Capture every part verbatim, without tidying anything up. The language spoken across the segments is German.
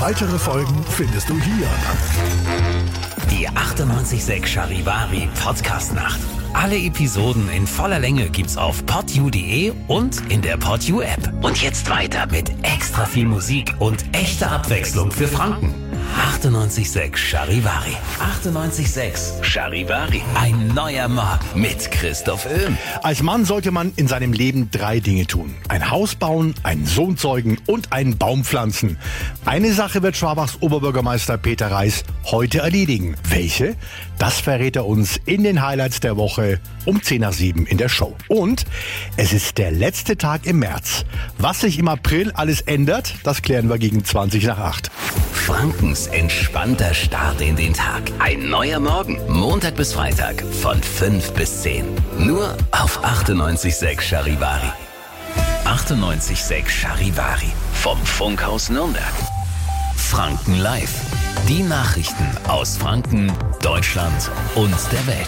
Weitere Folgen findest du hier. Die achtundneunzig Komma sechs Charivari Podcast-Nacht. Alle Episoden in voller Länge gibt's auf podyou punkt de und in der Podyou App. Und jetzt weiter mit extra viel Musik und echter Abwechslung für Franken. achtundneunzig Komma sechs Charivari. achtundneunzig Komma sechs Charivari. Ein neuer Morgen mit Christoph Öhm. Als Mann sollte man in seinem Leben drei Dinge tun. Ein Haus bauen, einen Sohn zeugen und einen Baum pflanzen. Eine Sache wird Schwabachs Oberbürgermeister Peter Reis heute erledigen. Welche? Das verrät er uns in den Highlights der Woche um zehn nach sieben in der Show. Und es ist der letzte Tag im März. Was sich im April alles ändert, das klären wir gegen zwanzig nach acht. Frankens entspannter Start in den Tag. Ein neuer Morgen. Montag bis Freitag von fünf bis zehn. Nur auf achtundneunzig Komma sechs Charivari. achtundneunzig Komma sechs Charivari. Vom Funkhaus Nürnberg. Franken Live. Die Nachrichten aus Franken, Deutschland und der Welt.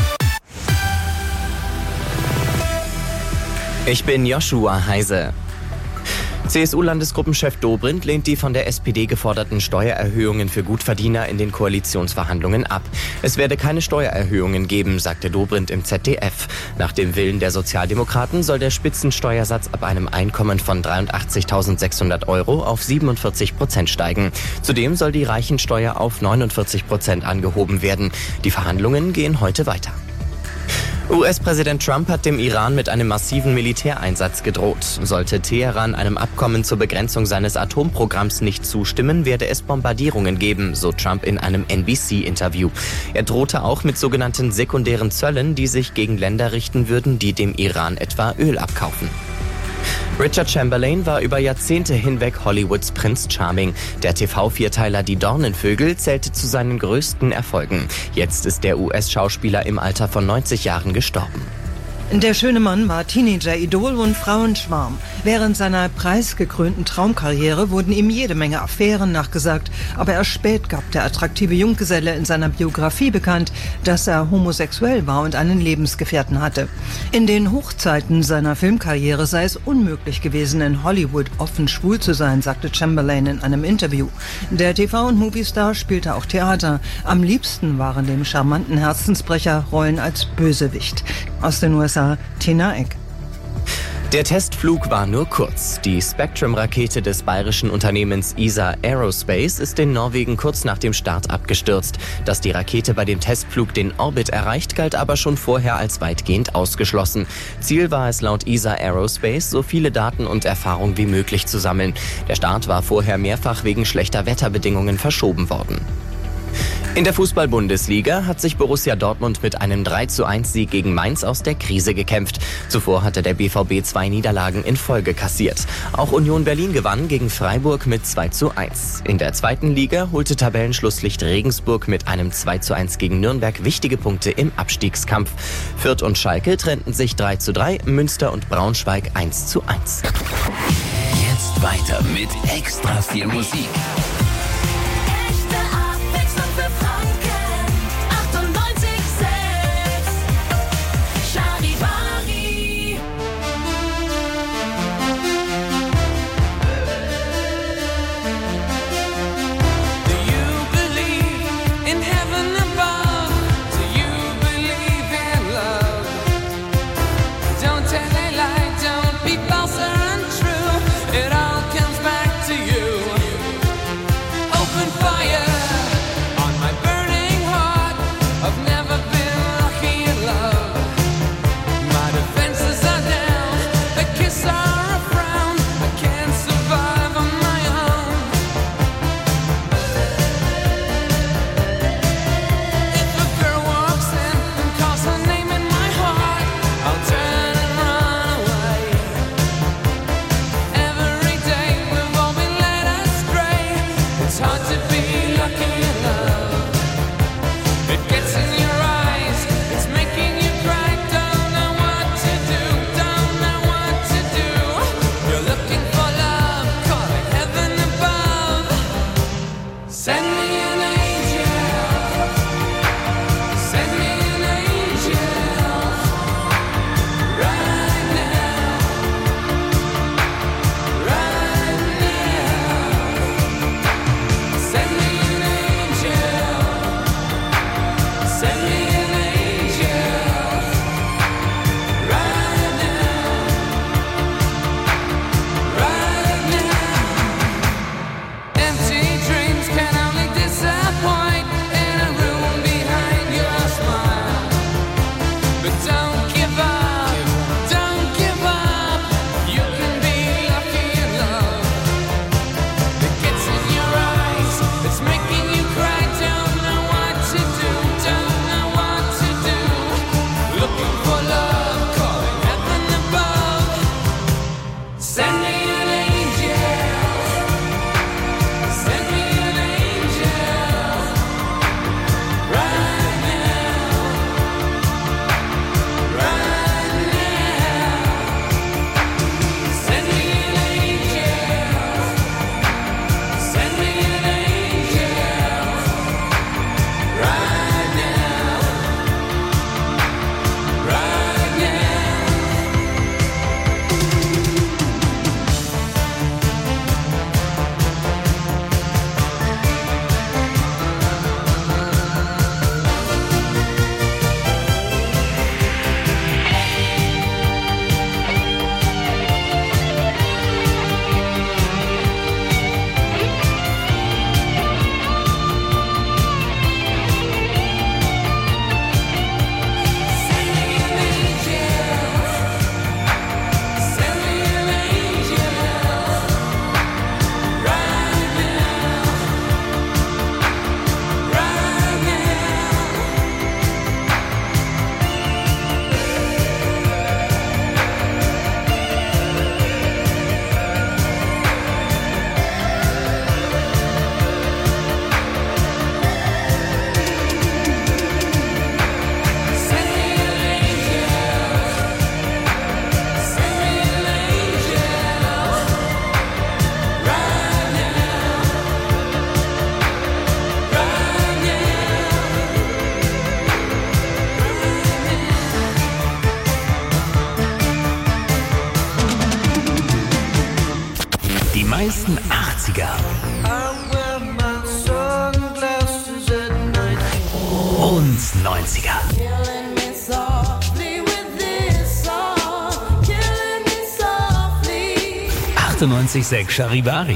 Ich bin Joshua Heise. C S U-Landesgruppenchef Dobrindt lehnt die von der S P D geforderten Steuererhöhungen für Gutverdiener in den Koalitionsverhandlungen ab. Es werde keine Steuererhöhungen geben, sagte Dobrindt im Z D F. Nach dem Willen der Sozialdemokraten soll der Spitzensteuersatz ab einem Einkommen von dreiundachtzigtausendsechshundert Euro auf siebenundvierzig Prozent steigen. Zudem soll die Reichensteuer auf neunundvierzig Prozent angehoben werden. Die Verhandlungen gehen heute weiter. U S-Präsident Trump hat dem Iran mit einem massiven Militäreinsatz gedroht. Sollte Teheran einem Abkommen zur Begrenzung seines Atomprogramms nicht zustimmen, werde es Bombardierungen geben, so Trump in einem N B C-Interview. Er drohte auch mit sogenannten sekundären Zöllen, die sich gegen Länder richten würden, die dem Iran etwa Öl abkaufen. Richard Chamberlain war über Jahrzehnte hinweg Hollywoods Prinz Charming. Der T V-Vierteiler Die Dornenvögel zählte zu seinen größten Erfolgen. Jetzt ist der U S-Schauspieler im Alter von neunzig Jahren gestorben. Der schöne Mann war Teenager-Idol und Frauenschwarm. Während seiner preisgekrönten Traumkarriere wurden ihm jede Menge Affären nachgesagt. Aber erst spät gab der attraktive Junggeselle in seiner Biografie bekannt, dass er homosexuell war und einen Lebensgefährten hatte. In den Hochzeiten seiner Filmkarriere sei es unmöglich gewesen, in Hollywood offen schwul zu sein, sagte Chamberlain in einem Interview. Der T V- und Moviestar spielte auch Theater. Am liebsten waren dem charmanten Herzensbrecher Rollen als Bösewicht. Aus den U S A, Tina Eck. Der Testflug war nur kurz. Die Spectrum-Rakete des bayerischen Unternehmens E S A Aerospace ist in Norwegen kurz nach dem Start abgestürzt. Dass die Rakete bei dem Testflug den Orbit erreicht, galt aber schon vorher als weitgehend ausgeschlossen. Ziel war es laut E S A Aerospace, so viele Daten und Erfahrung wie möglich zu sammeln. Der Start war vorher mehrfach wegen schlechter Wetterbedingungen verschoben worden. In der Fußball-Bundesliga hat sich Borussia Dortmund mit einem drei zu eins Sieg gegen Mainz aus der Krise gekämpft. Zuvor hatte der B V B zwei Niederlagen in Folge kassiert. Auch Union Berlin gewann gegen Freiburg mit zwei zu eins. In der zweiten Liga holte Tabellenschlusslicht Regensburg mit einem zwei zu eins gegen Nürnberg wichtige Punkte im Abstiegskampf. Fürth und Schalke trennten sich drei zu drei, Münster und Braunschweig eins zu eins. Jetzt weiter mit extra viel Musik. achtziger und neunziger. achtundneunzig Komma sechs Charivari.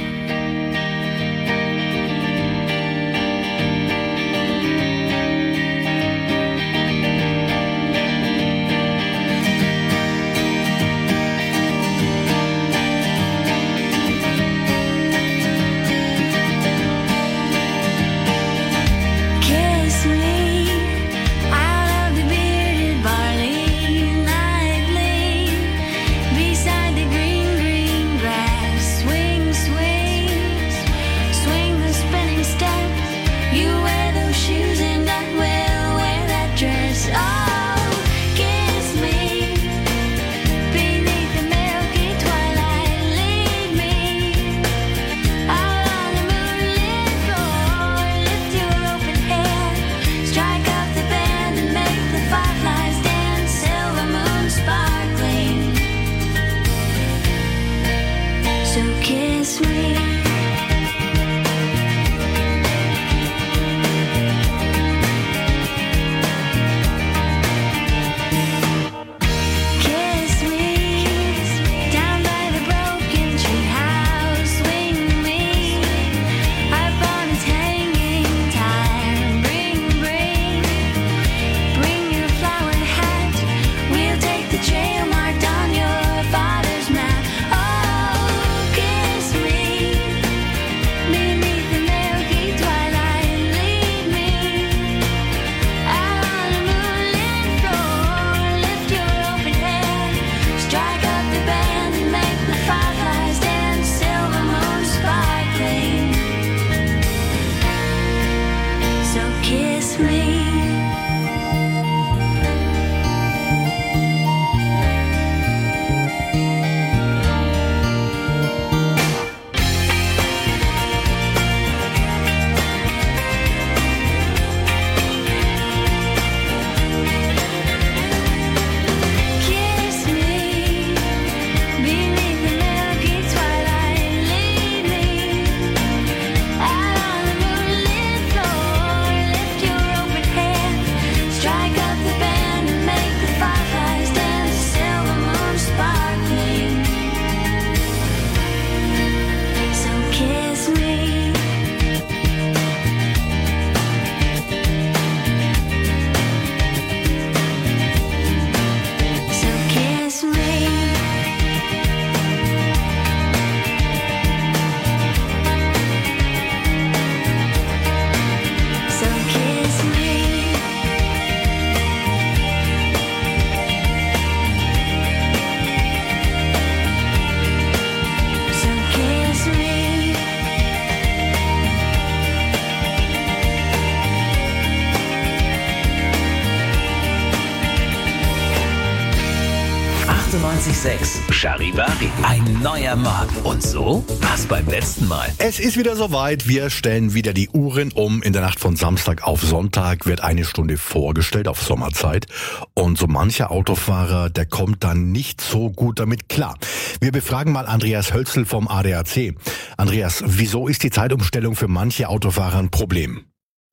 achtundneunzig Komma sechs Charivari. Ein neuer Morgen. Und so war's beim letzten Mal. Es ist wieder soweit. Wir stellen wieder die Uhren um. In der Nacht von Samstag auf Sonntag wird eine Stunde vorgestellt auf Sommerzeit. Und so mancher Autofahrer, der kommt dann nicht so gut damit klar. Wir befragen mal Andreas Hölzel vom A D A C. Andreas, wieso ist die Zeitumstellung für manche Autofahrer ein Problem?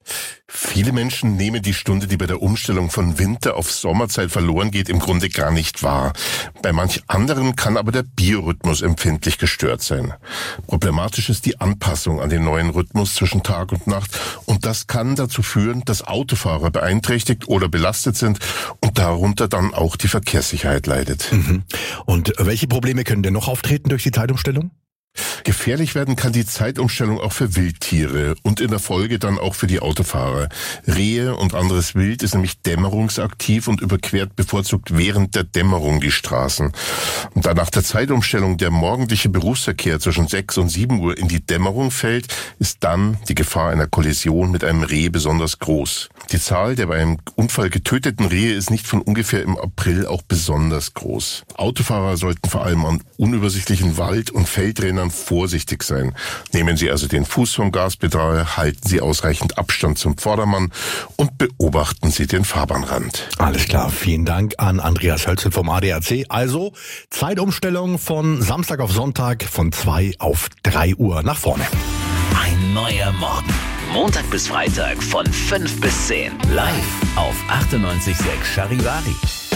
Viele Menschen nehmen die Stunde, die bei der Umstellung von Winter auf Sommerzeit verloren geht, im Grunde gar nicht wahr. Bei manch anderen kann aber der Biorhythmus empfindlich gestört sein. Problematisch ist die Anpassung an den neuen Rhythmus zwischen Tag und Nacht, und das kann dazu führen, dass Autofahrer beeinträchtigt oder belastet sind und darunter dann auch die Verkehrssicherheit leidet. Mhm. Und welche Probleme können denn noch auftreten durch die Zeitumstellung? Gefährlich werden kann die Zeitumstellung auch für Wildtiere und in der Folge dann auch für die Autofahrer. Rehe und anderes Wild ist nämlich dämmerungsaktiv und überquert bevorzugt während der Dämmerung die Straßen. Und da nach der Zeitumstellung der morgendliche Berufsverkehr zwischen sechs und sieben Uhr in die Dämmerung fällt, ist dann die Gefahr einer Kollision mit einem Reh besonders groß. Die Zahl der bei einem Unfall getöteten Rehe ist nicht von ungefähr im April auch besonders groß. Autofahrer sollten vor allem an unübersichtlichen Wald- und Feldrändern vorsichtig sein. Nehmen Sie also den Fuß vom Gaspedal, halten Sie ausreichend Abstand zum Vordermann und beobachten Sie den Fahrbahnrand. Alles klar, vielen Dank an Andreas Hölzel vom A D A C. Also Zeitumstellung von Samstag auf Sonntag von zwei auf drei Uhr nach vorne. Ein neuer Morgen. Montag bis Freitag von fünf bis zehn. Live auf achtundneunzig Komma sechs Charivari.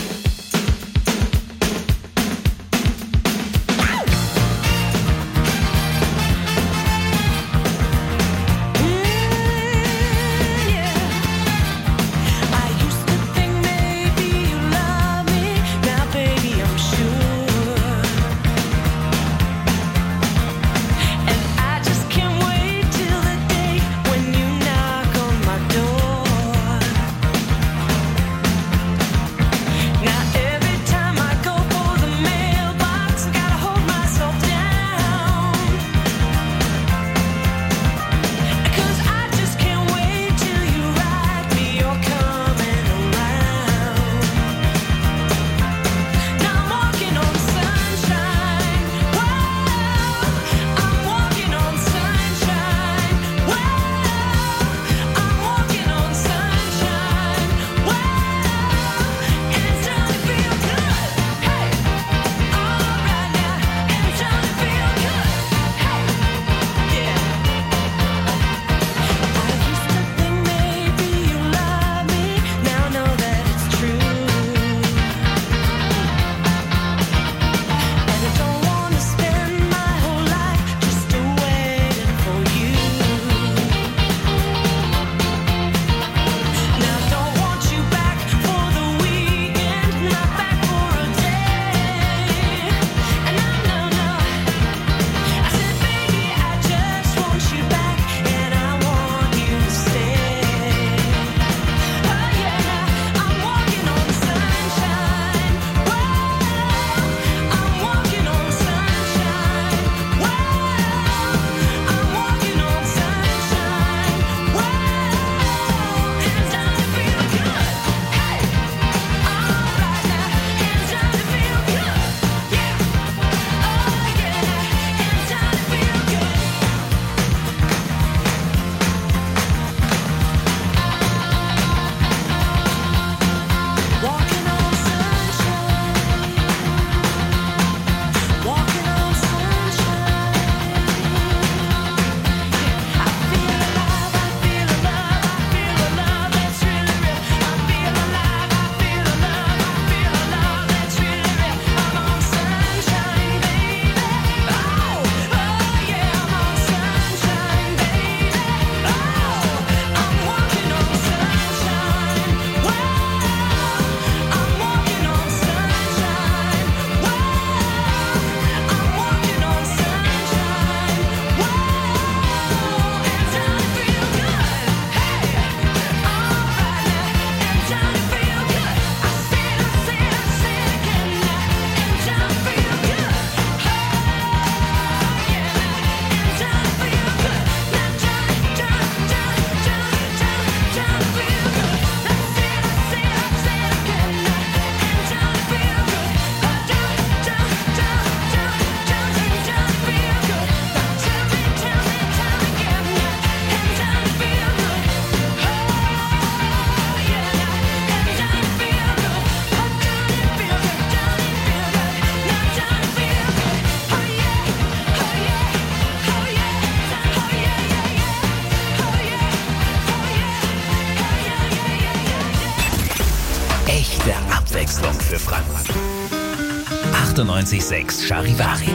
Abwechslung für Franken. achtundneunzig Komma sechs Charivari.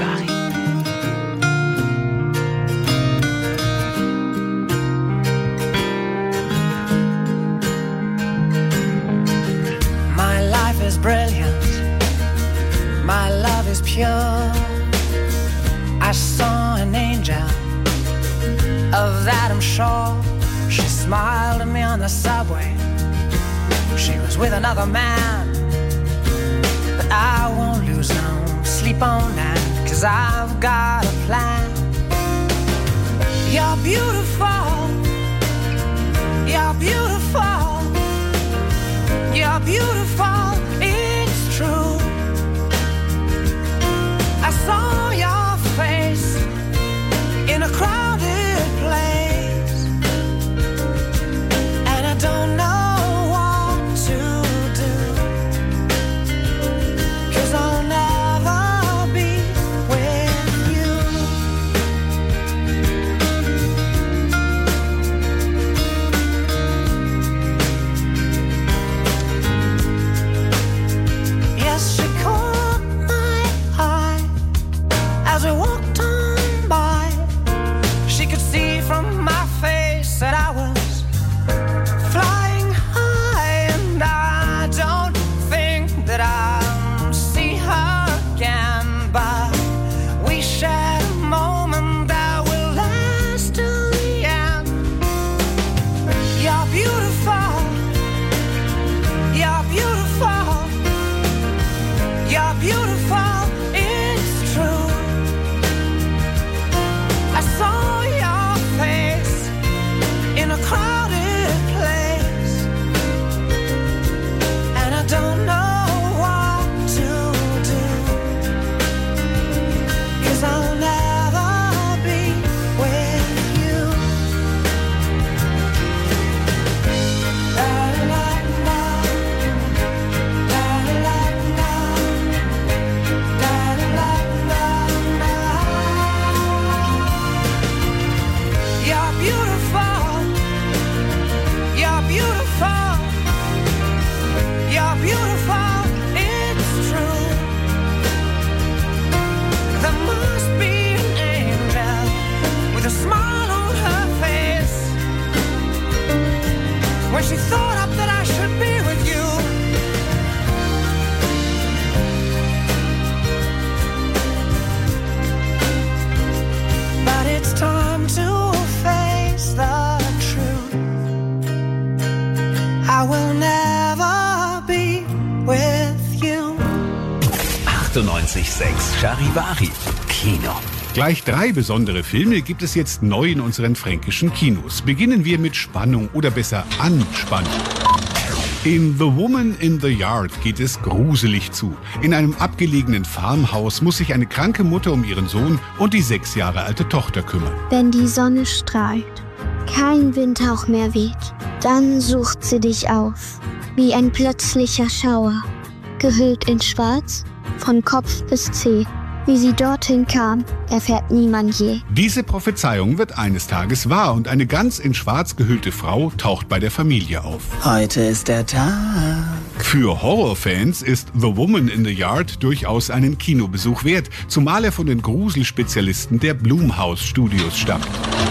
My life is brilliant. My love is pure. I saw an angel, of that I'm sure. She smiled at me on the subway. She was with another man, but I won't lose no sleep on that, 'cause I've got a plan. You're beautiful, you're beautiful, beautiful, it's true. I saw your face in a crowded place, and I don't know what to do, 'cause I'll never be with you. Yes, she caught my eye as we walked on by. She could see from my face that I was flying high, and I don't think that I'll see her again, but we shared a moment that will last till the end. You're beautiful, you're beautiful, you're beautiful, it's true. I saw your face in a crowded place, and I don't know what to do, 'cause I'll never be with you. La, la, la. La, la, la. La, la, la, la. You're beautiful, you're beautiful, you're beautiful, it's true. There must be an angel with a smile on her face when she thought up that I should be with you. But it's time to face the truth. I will never be with you. achtundneunzig Komma sechs Charivari Kino. Gleich drei besondere Filme gibt es jetzt neu in unseren fränkischen Kinos. Beginnen wir mit Spannung oder besser Anspannung. In The Woman in the Yard geht es gruselig zu. In einem abgelegenen Farmhaus muss sich eine kranke Mutter um ihren Sohn und die sechs Jahre alte Tochter kümmern. Wenn die Sonne strahlt, kein Windhauch mehr weht, dann sucht sie dich auf, wie ein plötzlicher Schauer, gehüllt in Schwarz, von Kopf bis Zeh. Wie sie dorthin kam, erfährt niemand je. Diese Prophezeiung wird eines Tages wahr und eine ganz in Schwarz gehüllte Frau taucht bei der Familie auf. Heute ist der Tag. Für Horrorfans ist The Woman in the Yard durchaus einen Kinobesuch wert, zumal er von den Gruselspezialisten der Blumhouse Studios stammt.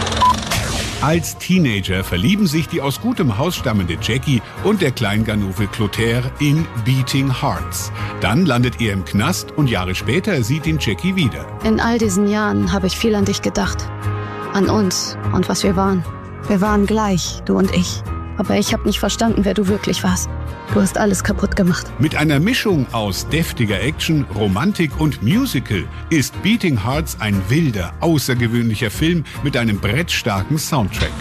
Als Teenager verlieben sich die aus gutem Haus stammende Jackie und der Kleinganove Clotaire in Beating Hearts. Dann landet er im Knast und Jahre später sieht ihn Jackie wieder. In all diesen Jahren habe ich viel an dich gedacht. An uns und was wir waren. Wir waren gleich, du und ich. Aber ich habe nicht verstanden, wer du wirklich warst. Du hast alles kaputt gemacht. Mit einer Mischung aus deftiger Action, Romantik und Musical ist Beating Hearts ein wilder, außergewöhnlicher Film mit einem brettstarken Soundtrack.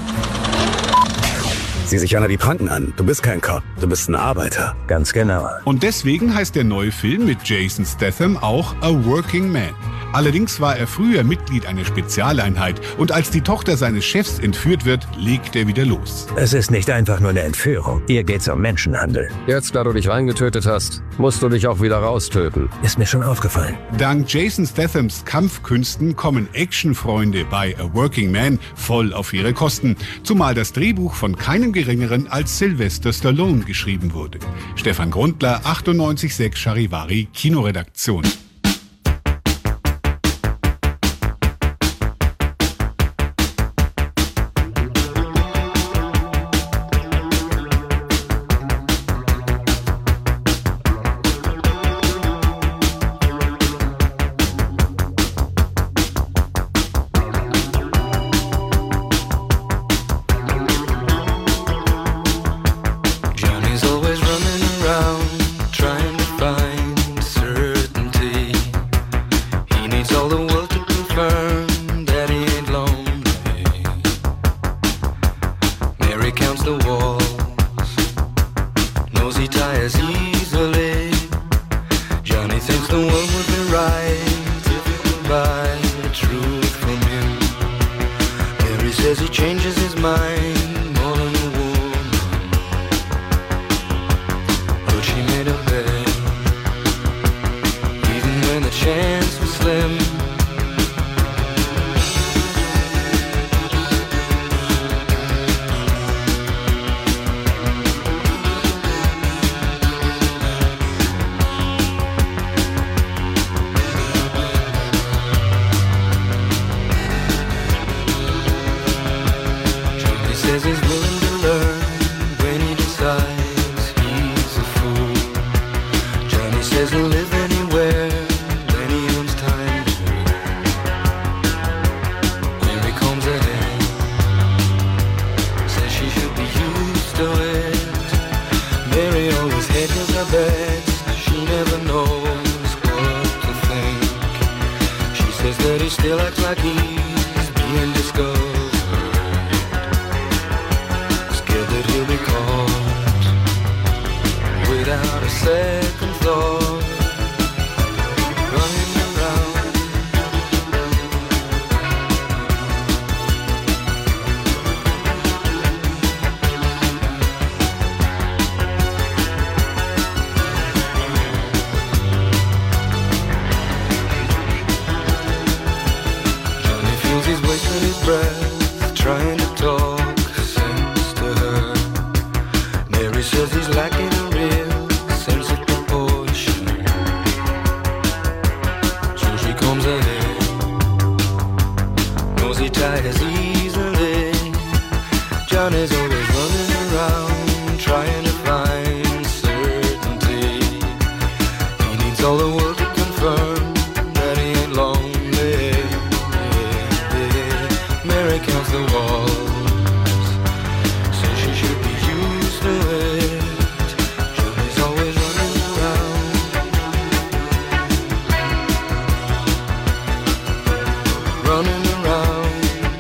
Sieh sich einer die Pranken an. Du bist kein Cop, du bist ein Arbeiter. Ganz genau. Und deswegen heißt der neue Film mit Jason Statham auch A Working Man. Allerdings war er früher Mitglied einer Spezialeinheit und als die Tochter seines Chefs entführt wird, legt er wieder los. Es ist nicht einfach nur eine Entführung. Hier geht's um Menschenhandel. Jetzt, da du dich reingetötet hast, musst du dich auch wieder raustöten. Ist mir schon aufgefallen. Dank Jason Stathams Kampfkünsten kommen Actionfreunde bei A Working Man voll auf ihre Kosten, zumal das Drehbuch von keinem geringeren als Sylvester Stallone geschrieben wurde. Stefan Grundler, achtundneunzig Komma sechs Charivari, Kinoredaktion. Counts the walls, knows he tires as easily. Johnny thinks the world would be right if he could buy the truth from him. Mary says he changes his mind more than a woman, but she made a bet, even when the chance was slim. Says he's willing to learn when he decides he's a fool. Johnny says he'll live anywhere when he owns time to. Here he comes ahead, says she should be used to it. Mary always hedges her bets, she never knows what to think. She says that he still acts like he's being discovered, that he'll be caught without a second thought, running around. Johnny feels he's wasting his breath trying to talk. He says he's lacking a real sense of proportion, so she comes ahead, knows he tires easily. Johnny's always running around trying to find certainty. He needs all the world to confirm that he ain't lonely. Mary counts the walls, says she should be used to it. Running around.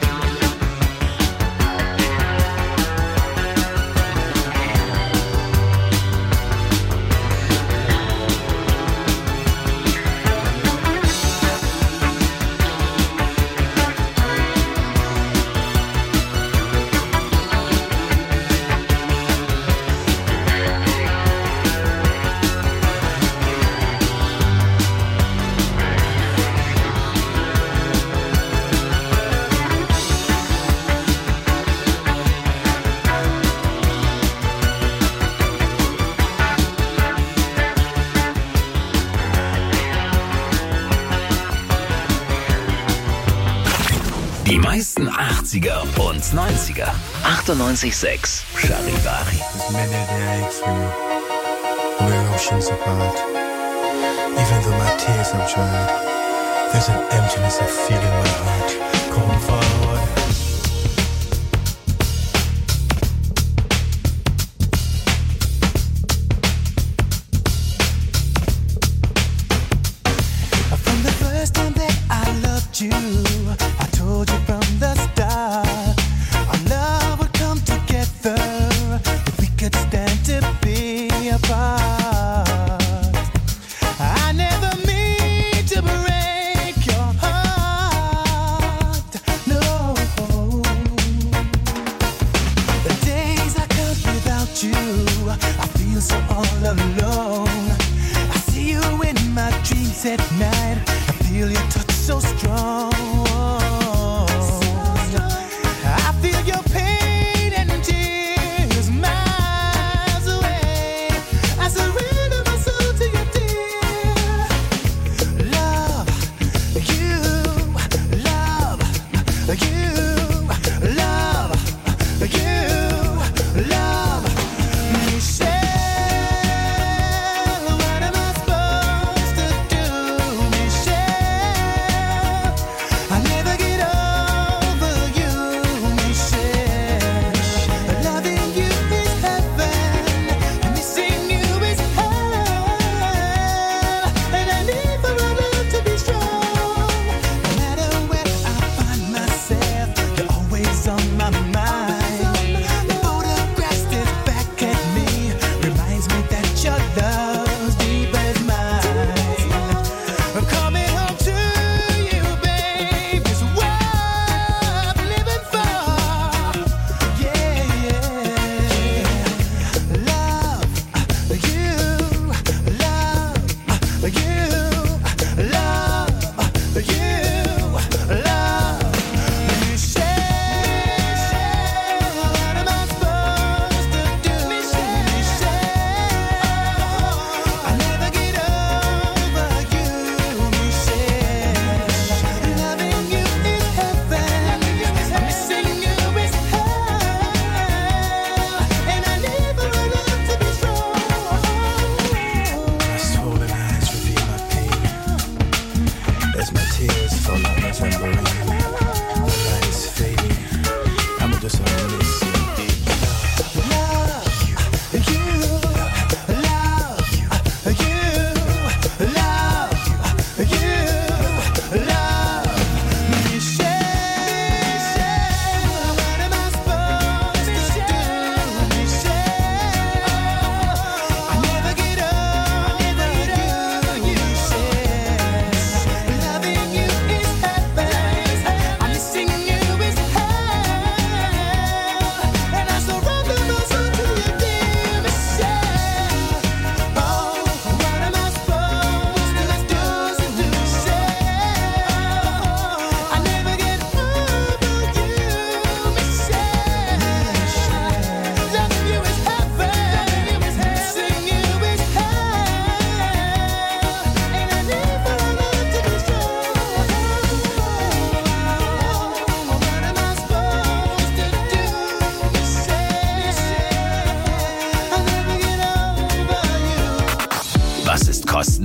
Die meisten achtziger und neunziger. achtundneunzig Komma sechs Charivari. There's many that aches for you. We're oceans apart. Even though my tears have dried, there's an emptiness I feel in my heart. Come forward. From the first time that I loved you, I told you from the start, our love would come together if we could stand to be apart. I never mean to break your heart, no. The days I count without you, I feel so all alone. I see you in my dreams at night, I feel your touch so strong. I feel your pain and tears miles away. I surrender my soul to you, dear. Love you, love you, love you, love Michelle. What am I supposed to do, Michelle?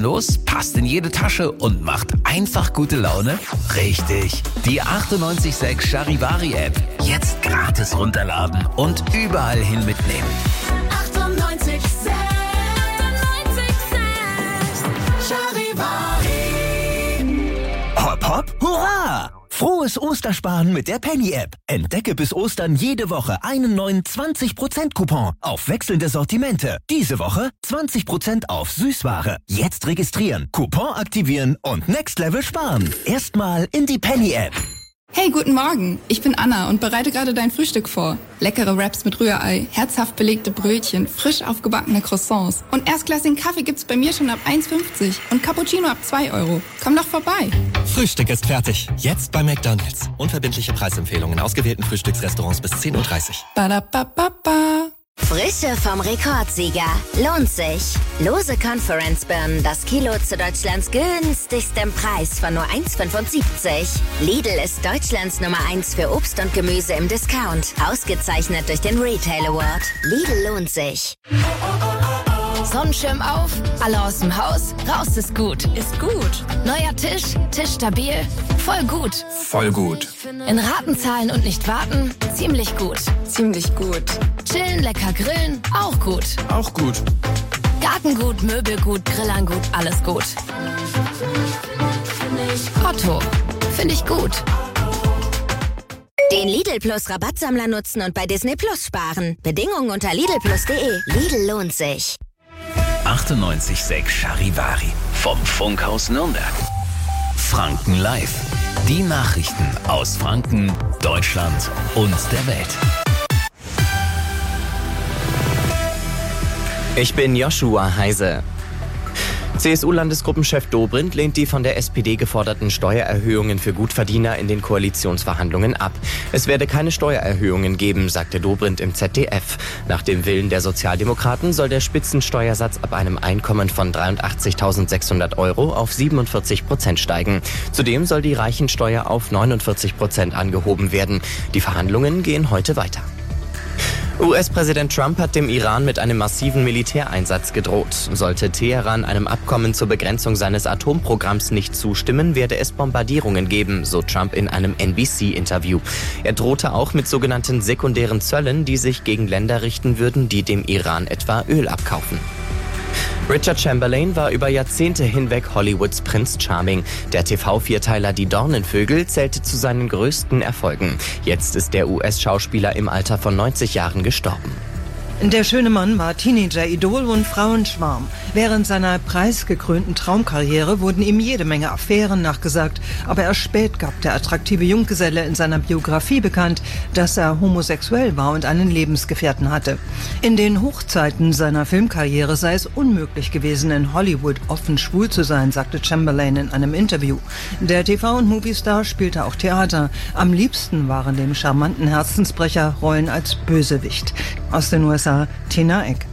kostenlos, passt in jede Tasche und macht einfach gute Laune? Richtig, die achtundneunzig Komma sechs Charivari-App. Jetzt gratis runterladen und überall hin mitnehmen. achtundneunzig Komma sechs Charivari. Hopp, hopp, hurra! Frohes Ostersparen mit der Penny-App. Entdecke bis Ostern jede Woche einen neuen zwanzig Prozent Coupon auf wechselnde Sortimente. Diese Woche zwanzig Prozent auf Süßware. Jetzt registrieren, Coupon aktivieren und Next Level sparen. Erstmal in die Penny-App. Hey, guten Morgen. Ich bin Anna und bereite gerade dein Frühstück vor. Leckere Wraps mit Rührei, herzhaft belegte Brötchen, frisch aufgebackene Croissants. Und erstklassigen Kaffee gibt's bei mir schon ab eins fünfzig und Cappuccino ab zwei Euro. Komm doch vorbei. Frühstück ist fertig. Jetzt bei McDonald's. Unverbindliche Preisempfehlungen in ausgewählten Frühstücksrestaurants bis zehn Uhr dreißig. Ba-da-ba-ba-ba. Frische vom Rekordsieger. Lohnt sich. Lose Conference-Birnen, das Kilo zu Deutschlands günstigstem Preis von nur eins fünfundsiebzig. Lidl ist Deutschlands Nummer eins für Obst und Gemüse im Discount. Ausgezeichnet durch den Retail Award. Lidl lohnt sich. Sonnenschirm auf, alle aus dem Haus, raus ist gut. Ist gut. Neuer Tisch, Tisch stabil, voll gut. Voll gut. In Raten zahlen und nicht warten, ziemlich gut. Ziemlich gut. Chillen, lecker grillen, auch gut. Auch gut. Gartengut, Möbelgut, Grillerngut, alles gut. Otto, finde ich gut. Den Lidl Plus Rabattsammler nutzen und bei Disney Plus sparen. Bedingungen unter lidl plus punkt de. Lidl lohnt sich. achtundneunzig Komma sechs Charivari vom Funkhaus Nürnberg. Franken Live. Die Nachrichten aus Franken, Deutschland und der Welt. Ich bin Joshua Heise. C S U-Landesgruppenchef Dobrindt lehnt die von der S P D geforderten Steuererhöhungen für Gutverdiener in den Koalitionsverhandlungen ab. Es werde keine Steuererhöhungen geben, sagte Dobrindt im Z D F. Nach dem Willen der Sozialdemokraten soll der Spitzensteuersatz ab einem Einkommen von dreiundachtzigtausendsechshundert Euro auf siebenundvierzig Prozent steigen. Zudem soll die Reichensteuer auf neunundvierzig Prozent angehoben werden. Die Verhandlungen gehen heute weiter. U S-Präsident Trump hat dem Iran mit einem massiven Militäreinsatz gedroht. Sollte Teheran einem Abkommen zur Begrenzung seines Atomprogramms nicht zustimmen, werde es Bombardierungen geben, so Trump in einem N B C-Interview. Er drohte auch mit sogenannten sekundären Zöllen, die sich gegen Länder richten würden, die dem Iran etwa Öl abkaufen. Richard Chamberlain war über Jahrzehnte hinweg Hollywoods Prinz Charming. Der T V-Vierteiler Die Dornenvögel zählte zu seinen größten Erfolgen. Jetzt ist der U S-Schauspieler im Alter von neunzig Jahren gestorben. Der schöne Mann war Teenager-Idol und Frauenschwarm. Während seiner preisgekrönten Traumkarriere wurden ihm jede Menge Affären nachgesagt. Aber erst spät gab der attraktive Junggeselle in seiner Biografie bekannt, dass er homosexuell war und einen Lebensgefährten hatte. In den Hochzeiten seiner Filmkarriere sei es unmöglich gewesen, in Hollywood offen schwul zu sein, sagte Chamberlain in einem Interview. Der T V- und Moviestar spielte auch Theater. Am liebsten waren dem charmanten Herzensbrecher Rollen als Bösewicht. Aus den U S A, Tina Eck.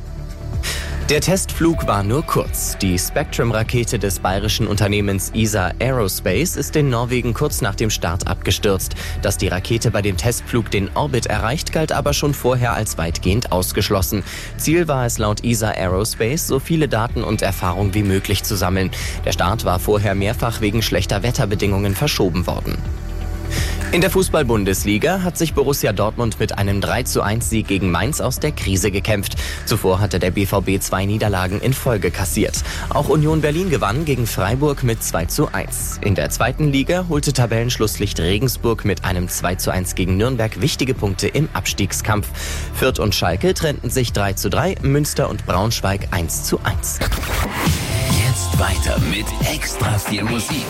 Der Testflug war nur kurz. Die Spectrum-Rakete des bayerischen Unternehmens E S A Aerospace ist in Norwegen kurz nach dem Start abgestürzt. Dass die Rakete bei dem Testflug den Orbit erreicht, galt aber schon vorher als weitgehend ausgeschlossen. Ziel war es laut E S A Aerospace, so viele Daten und Erfahrung wie möglich zu sammeln. Der Start war vorher mehrfach wegen schlechter Wetterbedingungen verschoben worden. In der Fußball-Bundesliga hat sich Borussia Dortmund mit einem drei zu eins Sieg gegen Mainz aus der Krise gekämpft. Zuvor hatte der B V B zwei Niederlagen in Folge kassiert. Auch Union Berlin gewann gegen Freiburg mit zwei zu eins. In der zweiten Liga holte Tabellenschlusslicht Regensburg mit einem zwei zu eins gegen Nürnberg wichtige Punkte im Abstiegskampf. Fürth und Schalke trennten sich drei zu drei, Münster und Braunschweig eins zu eins. Jetzt weiter mit extra viel Musik.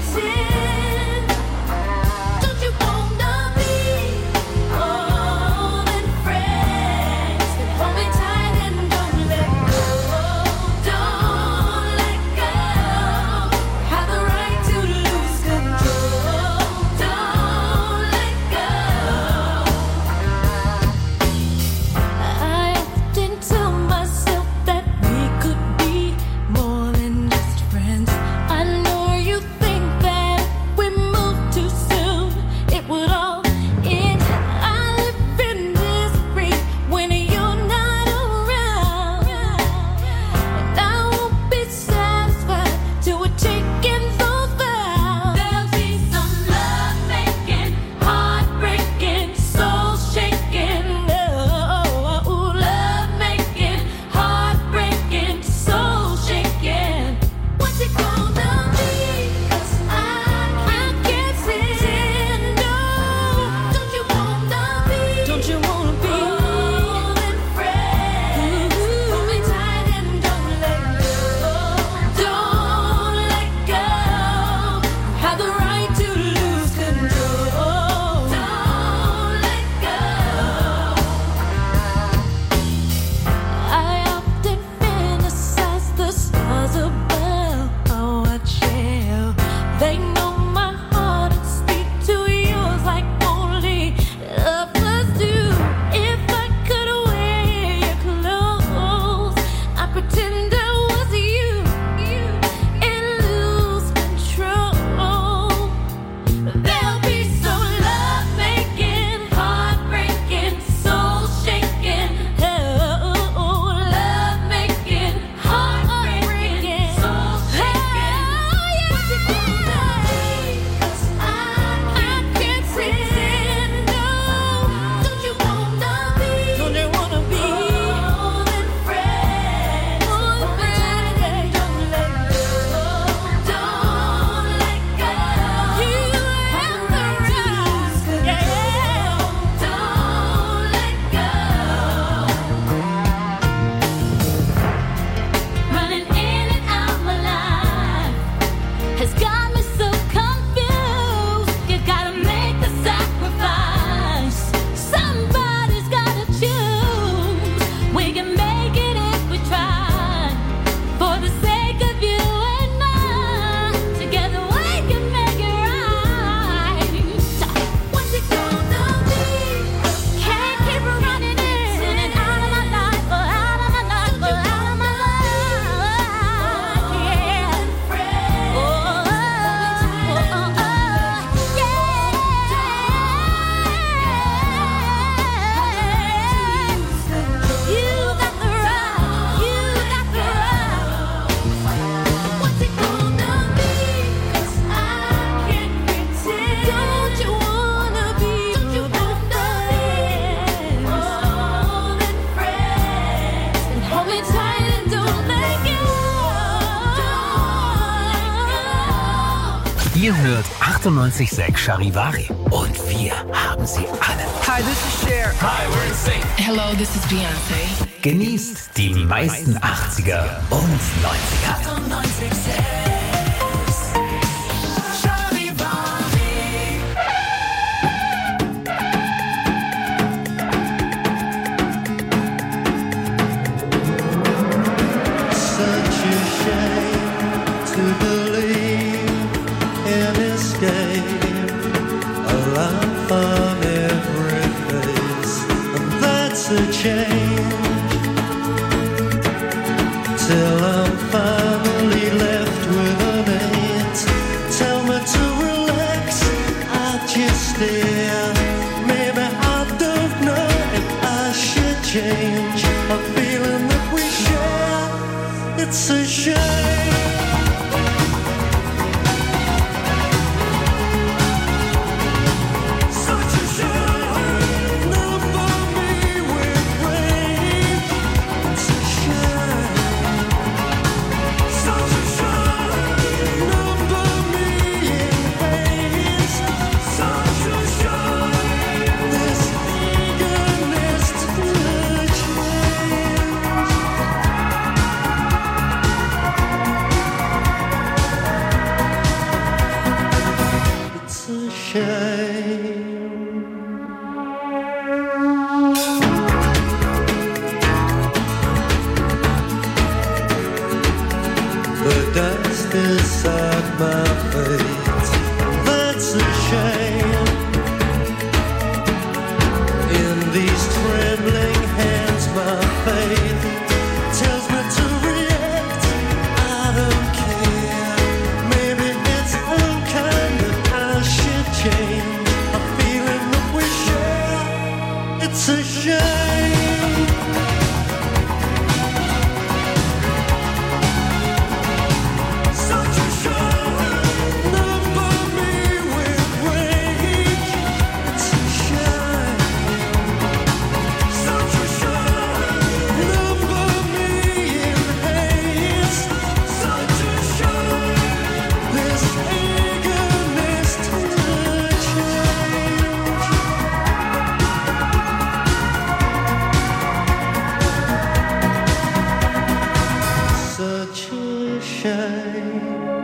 Oh Ihr hört achtundneunzig Komma sechs Charivari. Und wir haben sie alle. Hi, this is Cher. Hi, we're in sync. Hello, this is Beyoncé. Genießt die meisten achtziger und neunziger. achtundneunzig Komma sechs Charivari. Such a shame to believe in escape, a laugh on every face, and that's a change. Till I'm finally left with an eight. Tell me to relax, I just stare. Maybe I don't know if I should change. A feeling that we share, it's a shame. Such a shame. Number me with rage. It's a shame. Such a shame. Number me in haste. Such a shame. This eagerness to change. It's a shame. The dust inside my face, that's a shame. In these trembling hands, my faith tells me to react. I don't care. Maybe it's unkind that I should change. A feeling that we share, it's a shame. Such a shame. Number me with rage. It's a shame. Such a shame. Number me in haste. Such a shame. This eagerness to change. Such a shame.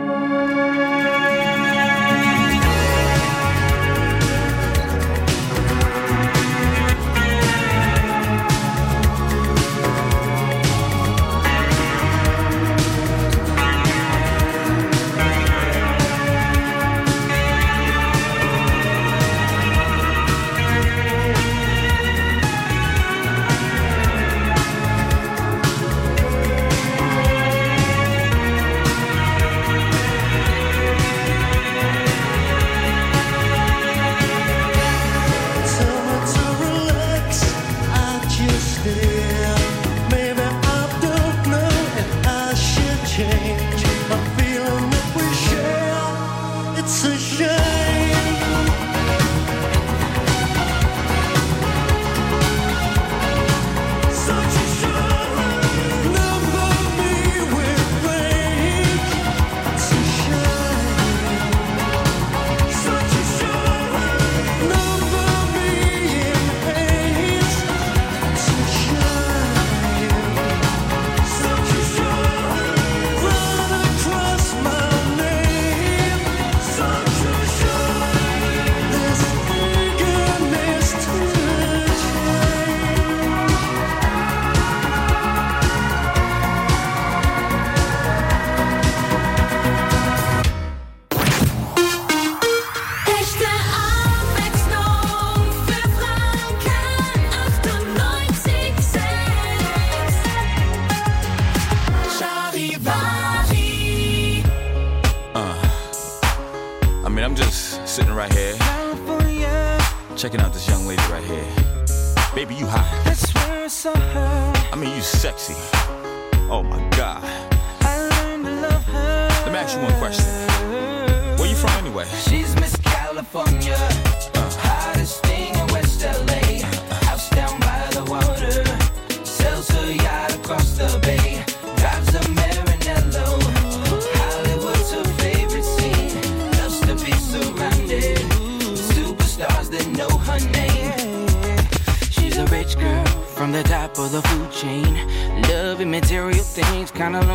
Tell me to relax, I just stare. Maybe I don't know if I should change. A feeling that we share, it's a shame. Such a shame. Number me with rage. It's a shame. Such a shame. Number me in haste. It's a shame. Such a shame. Run across my name. Such a shame. This eagerness to change. Echte Abwechslung für Franken. achtundneunzig Komma sechs Charivari. Uh, I mean, I'm just sitting right here, checking out this young lady right here. Baby, you hot. I mean, you sexy. Oh my God. Let me ask you one question. Where you from anyway? She's Miss California, hottest thing in West L A. House down by the water, sails her yacht across the bay, drives a Maranello. Hollywood's her favorite scene, loves to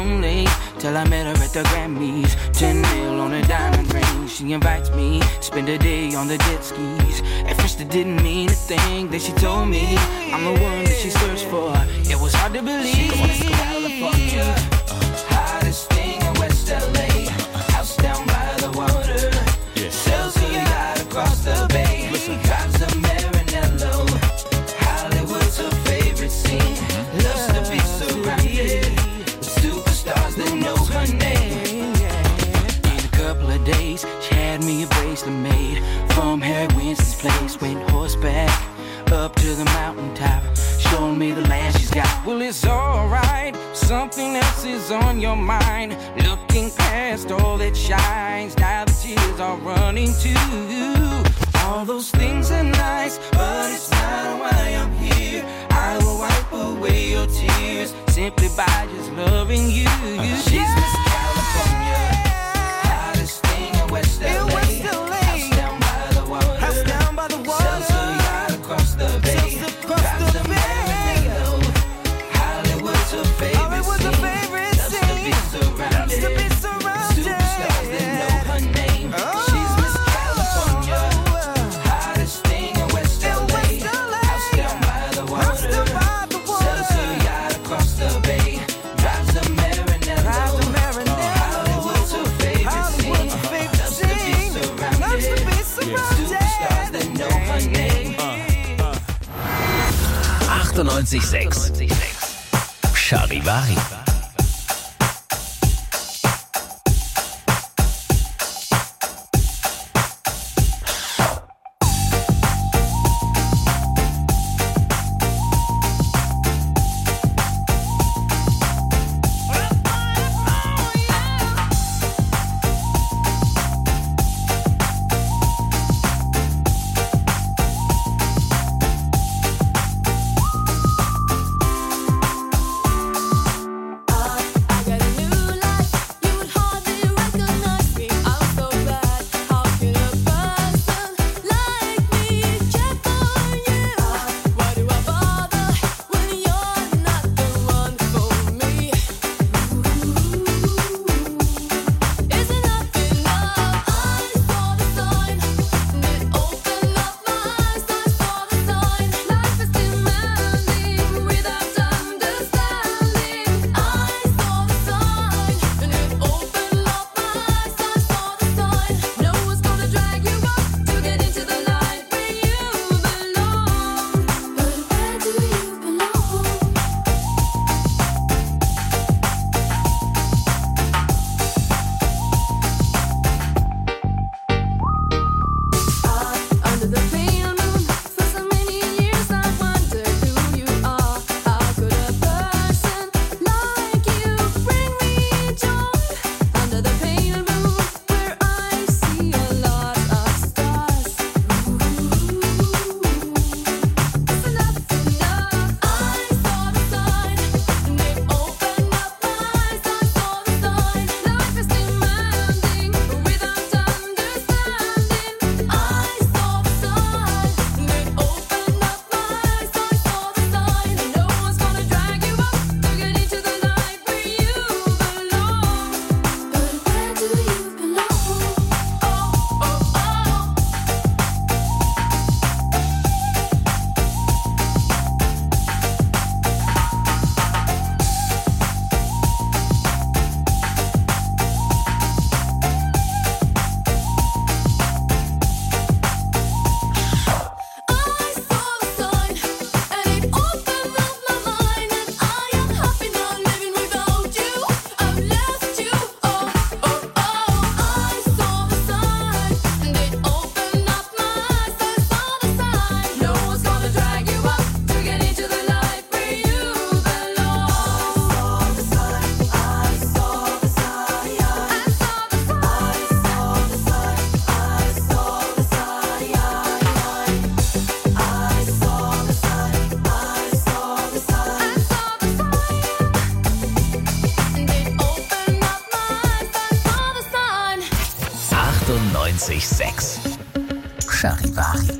lonely till I met her at the Grammys. Ten mil on a diamond ring. She invites me, spend a day on the jet skis. At first it didn't mean a thing. Then she told me I'm the one that she searched for. It was hard to believe. California, hottest thing in West L A. House down by the water. Sells a yacht across the bay. Drives a Maranello. Hollywood's her favorite scene. Loves to be surrounded with superstars that know her name. In a couple of days, she had me a bracelet made from Harry Winston's place. Went horseback up to the mountaintop, showing me the land she's got. Well, it's alright, something else is on your mind. Looking past all that shines, now the tears are running too. All those things are nice, but it's not why I'm here. I will wipe away your tears simply by just loving you. She's Miss California, hottest thing in West L A. House down by the water, house down by the water. Sells a yacht across the bay, drives a Maranello. Hollywood's her favorite scene. Loves to be surrounded, superstars that know her name. She's Miss California, hottest thing in West L A. House down by the water, sells a yacht across the bay, drives a Maranello. Hollywood's her favorite scene. Loves to be surrounded, superstars that know her name. achtundneunzig Komma sechs Charivari. achtundneunzig Komma sechs Charivari.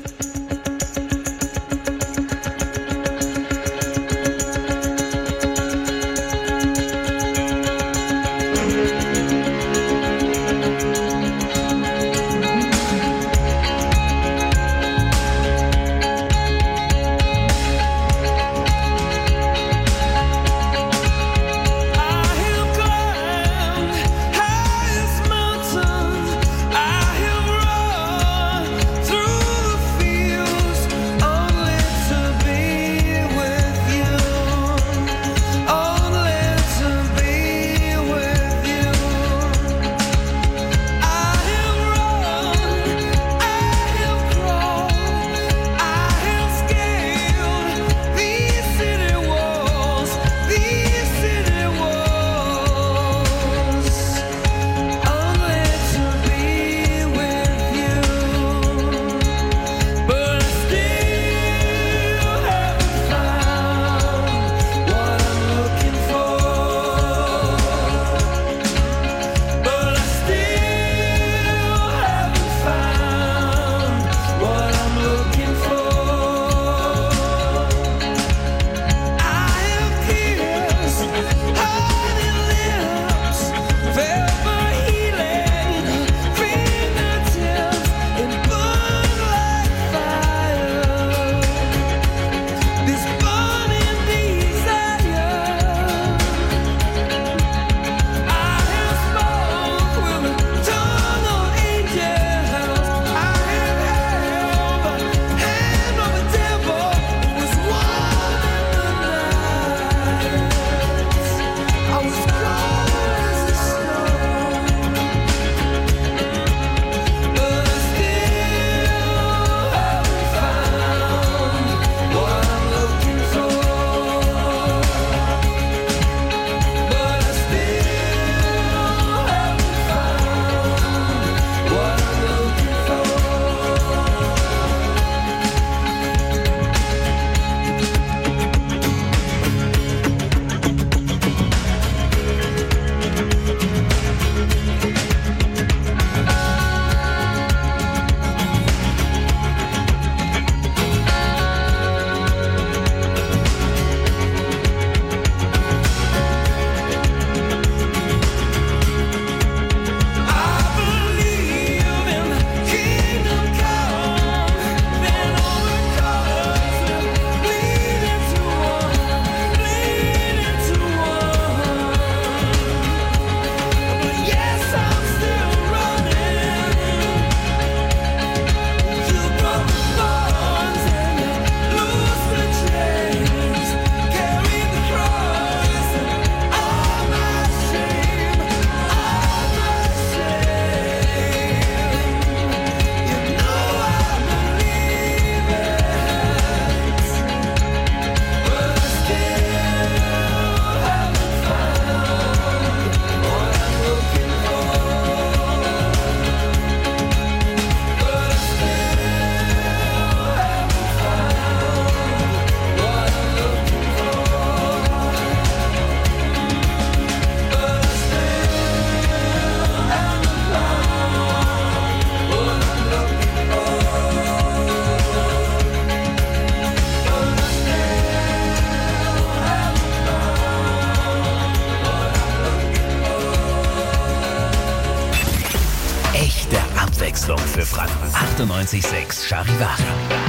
Abwechslung für Franken. achtundneunzig Komma sechs Charivari.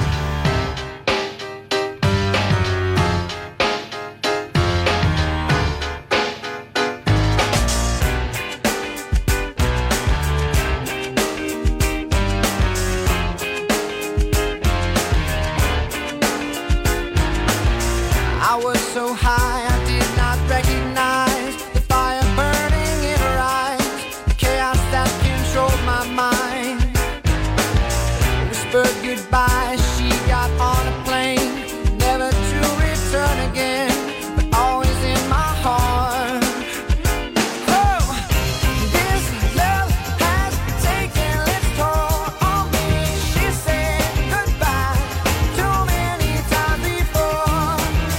I was so high I did not recognize the fire burning in her eyes, the chaos that controlled my mind. Whispered goodbye, she got on a plane, never to return again, but always in my heart. Oh, this love has taken its toll on me. She said goodbye too many times before.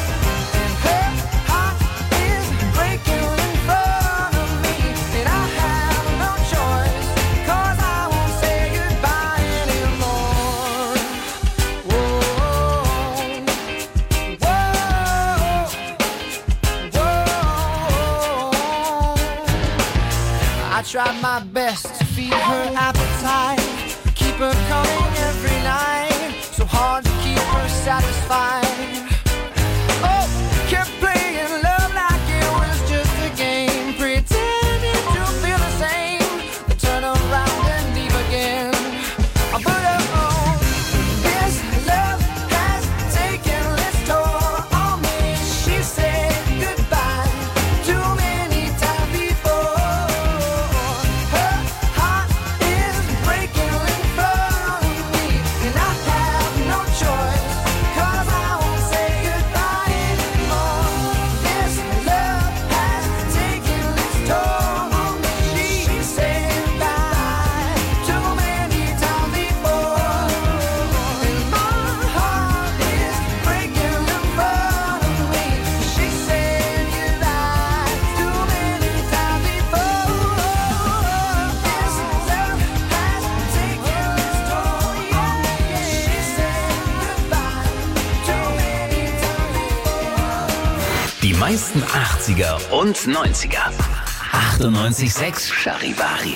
I tried my best to feed her appetite, keep her coming every night, so hard to keep her satisfied. Oh, kept playing love like it was just a game, pretending to feel the same, then turn around and leave again. But oh, this love has taken its toll on me. She said goodbye too many times before. Her heart is breaking in front of me, and I have no choice, 'cause I won't say goodbye anymore. This love has taken its toll on me. She said goodbye too many times before, and my heart is breaking in front of me. She said goodbye too many times before. This love has taken its toll, yeah, yeah. She said goodbye too many times before. Die meisten achtziger und neunziger. achtundneunzig Komma sechs Charivari.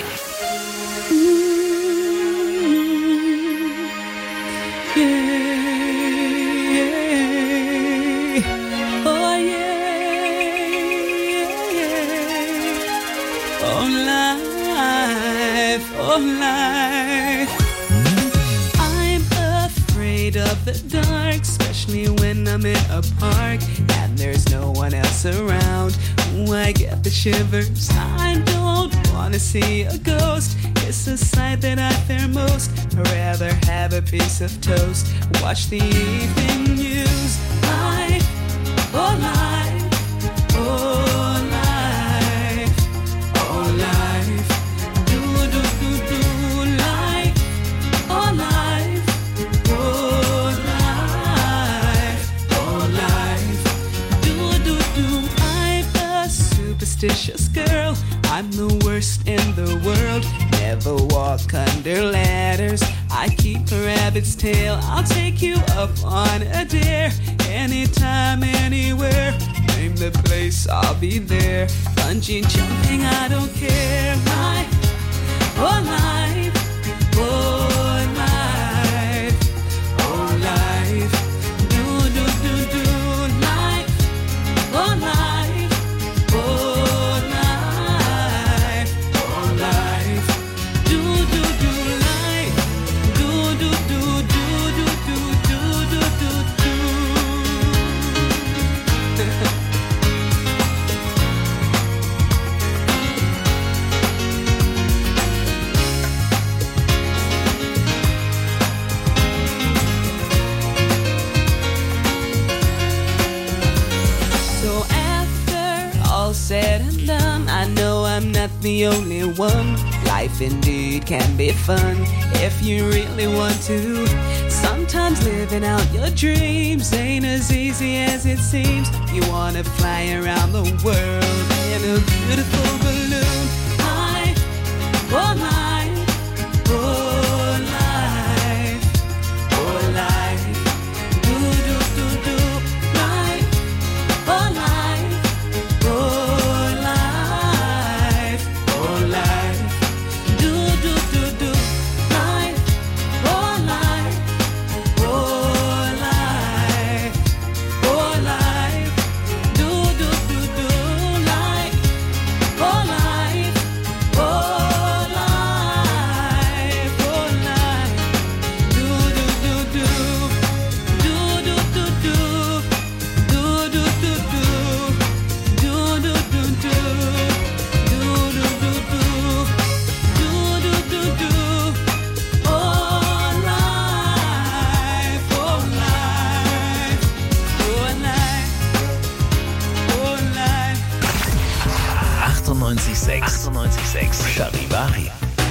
Oh yeah, oh life, oh life. I'm afraid of the dark, especially when I'm in a park and there's no one else around. Ooh, I get the shivers. I don't wanna see a ghost. It's a sight that I fear most. I'd rather have a piece of toast, watch the evening news. Life, oh life, oh life, oh life. Do do do do life, oh life, oh life, oh life. Do do do. I'm a superstitious girl. I'm the worst in the world. Never walk under ladders. I keep a rabbit's tail. I'll take you up on a dare. Anytime, anywhere. Name the place, I'll be there. Bungee jumping, I don't care. Life, oh life, oh life, oh life. Do do do do life, oh life, oh life, oh life. Do do do life, do do do do do do do do do do. So after all said and done, I know I'm not the only one. Life indeed can be fun if you really want to. Sometimes living out your dreams ain't as easy as it seems. You wanna fly around the world in a beautiful balloon. Life, oh life, oh life, oh life. Do do do do life, oh life, oh life, oh life. Do do do do life. achtundneunzig Komma sechs Charivari.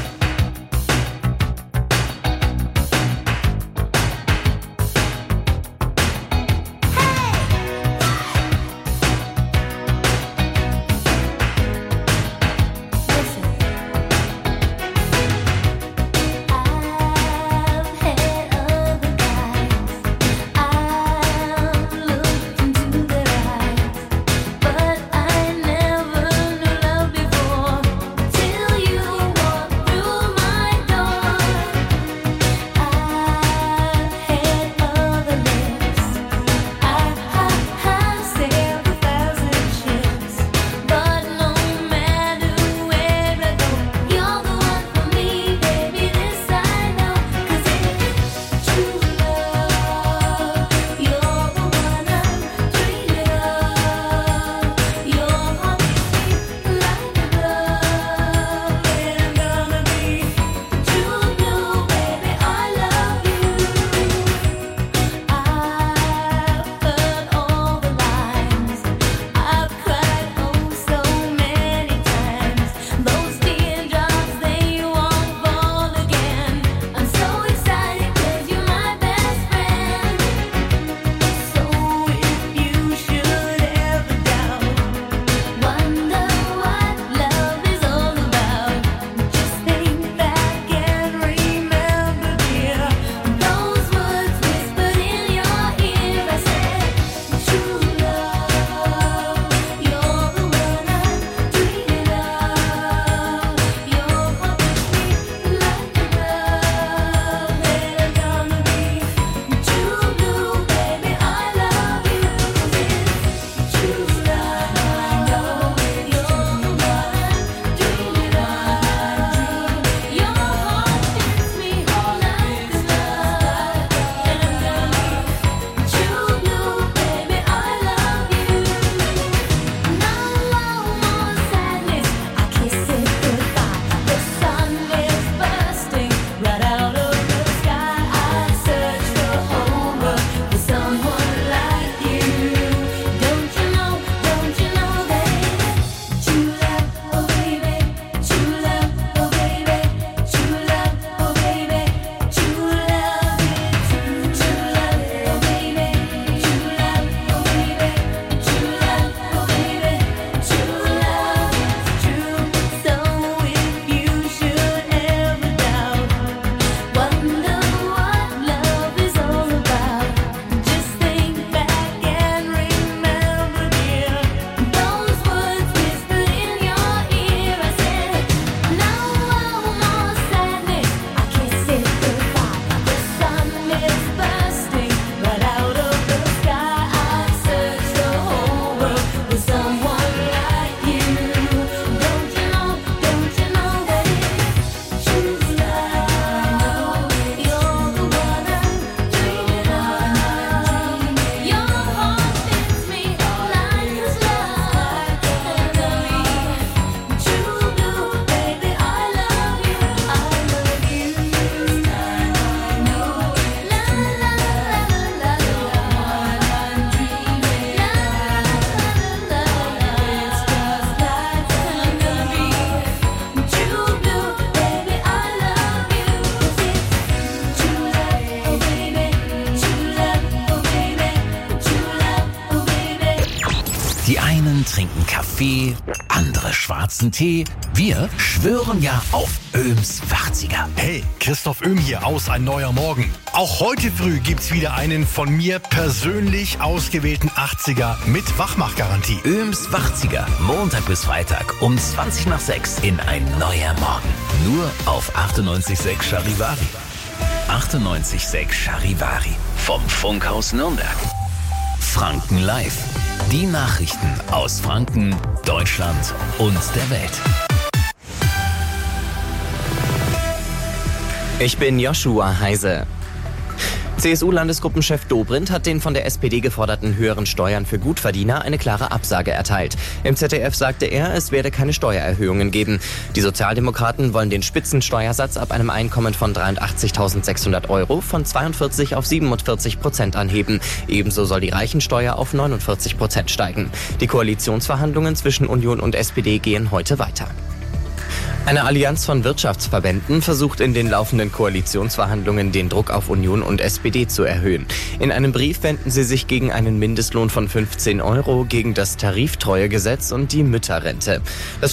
Die einen trinken Kaffee, andere schwarzen Tee. Wir schwören ja auf Öhms achtziger. Hey, Christoph Öhm hier aus Ein neuer Morgen. Auch heute früh gibt's wieder einen von mir persönlich ausgewählten achtziger mit Wachmachgarantie. Öhms achtziger, Montag bis Freitag um zwanzig nach sechs in Ein neuer Morgen. Nur auf achtundneunzig Komma sechs Charivari. achtundneunzig Komma sechs Charivari vom Funkhaus Nürnberg. Franken Live. Die Nachrichten aus Franken, Deutschland und der Welt. Ich bin Joshua Heise. C S U-Landesgruppenchef Dobrindt hat den von der S P D geforderten höheren Steuern für Gutverdiener eine klare Absage erteilt. Im Z D F sagte er, es werde keine Steuererhöhungen geben. Die Sozialdemokraten wollen den Spitzensteuersatz ab einem Einkommen von dreiundachtzigtausendsechshundert Euro von zweiundvierzig auf siebenundvierzig Prozent anheben. Ebenso soll die Reichensteuer auf neunundvierzig Prozent steigen. Die Koalitionsverhandlungen zwischen Union und S P D gehen heute weiter. Eine Allianz von Wirtschaftsverbänden versucht in den laufenden Koalitionsverhandlungen den Druck auf Union und S P D zu erhöhen. In einem Brief wenden sie sich gegen einen Mindestlohn von fünfzehn Euro, gegen das Tariftreuegesetz und die Mütterrente. Das